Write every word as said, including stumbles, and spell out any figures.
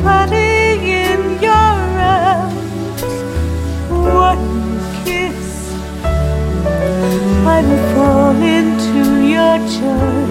body in your arms. One kiss, I'm falling to your charms.